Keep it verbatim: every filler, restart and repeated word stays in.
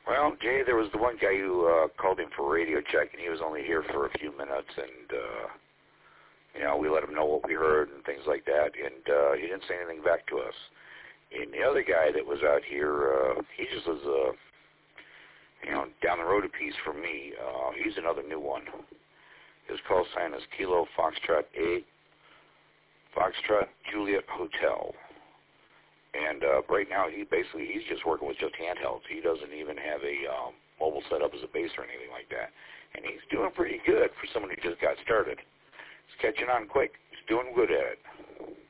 Well, Jay, there was the one guy who uh, called him for radio check, and he was only here for a few minutes, and, uh, you know, we let him know what we heard and things like that, and uh, he didn't say anything back to us. And the other guy that was out here, uh, he just was, uh, you know, down the road a piece from me. Uh, he's another new one. His call sign is Kilo Foxtrot eight, Foxtrot Juliet Hotel. And uh, right now, he basically, he's just working with just handhelds. He doesn't even have a um, mobile setup as a base or anything like that. And he's doing pretty good for someone who just got started. He's catching on quick. He's doing good at it.